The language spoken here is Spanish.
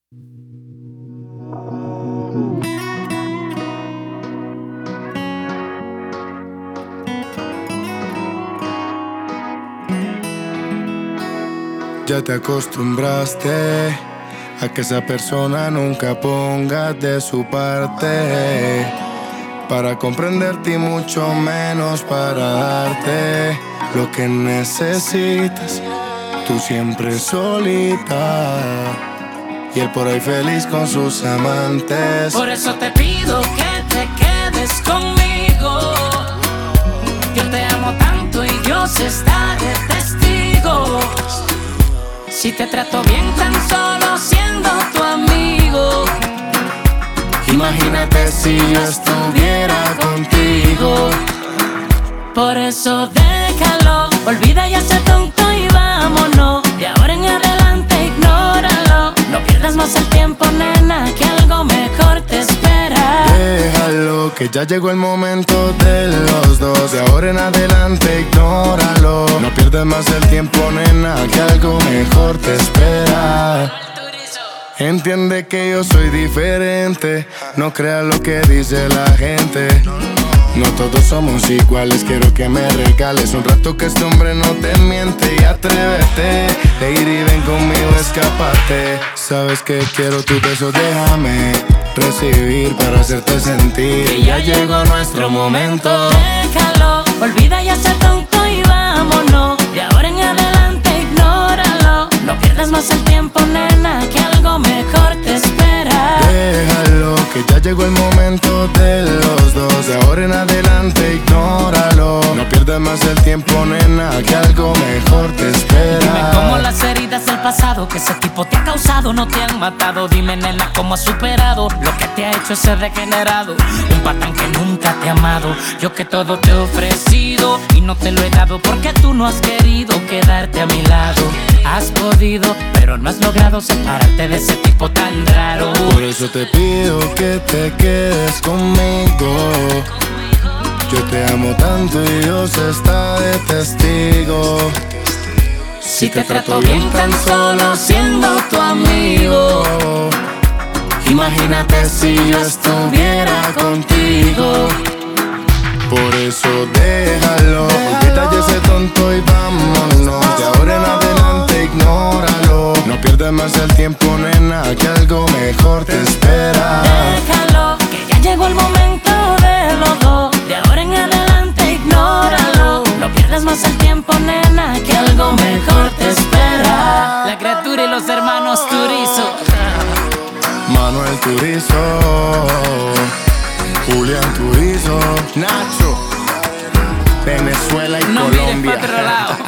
Ya te acostumbraste a que esa persona nunca ponga de su parte para comprenderte y mucho menos para darte lo que necesitas. Tú siempre solita y él por ahí feliz con sus amantes. Por eso te pido que te quedes conmigo. Yo te amo tanto y Dios está de testigo. Si te trato bien tan solo siendo tu amigo. Imagínate si yo estuviera contigo. Por eso déjalo, olvida ya ese tonto y vámonos. De ahora en adelante ignóralo. No pierdas más el tiempo, nena, que algo mejor te espera. Déjalo, que ya llegó el momento de los dos. De ahora en adelante ignóralo. No pierdas más el tiempo, nena, que algo mejor te espera. Entiende que yo soy diferente. No creas lo que dice la gente. No todos somos iguales, quiero que me regales un rato que este hombre no te miente. Y atrévete, lady, ven conmigo, escápate. Sabes que quiero tu beso, déjame recibir para hacerte sentir que ya llegó nuestro momento. Déjalo, olvida ya ese tonto y vámonos. De ahora en adelante ignóralo. No pierdas más el tiempo, nena, que algo mejor te espera. Déjalo, que ya llegó el momento de los dos. De ahora en adelante ignóralo. No pierdas más el tiempo, nena, que algo mejor te espera. Dime cómo las heridas del pasado que ese tipo te ha causado no te han matado. Dime, nena, cómo has superado lo que te ha hecho ese degenerado. Un patán que nunca te ha amado. Yo que todo te he ofrecido y no te lo he dado porque tú no has querido quedarte a mi lado. Has podido, pero no has logrado separarte de ese tipo tan raro. Por eso te pido que te quedes conmigo. Yo te amo tanto y Dios está de testigo. Si te trato bien tan solo siendo tu amigo. Imagínate si yo estuviera contigo. Por eso déjalo, olvida ya ese tonto y vámonos. De ahora en adelante ignóralo. No pierdas más el tiempo, nena, que algo mejor te espera. Déjalo, que ya llegó el momento de los dos. De ahora en adelante ignóralo. No pierdas más el tiempo, nena, que algo mejor te espera. La criatura y los hermanos Turizo. Manuel Turizo, Julián Turizo, Nacho, Venezuela y no Colombia. mires para otro lado.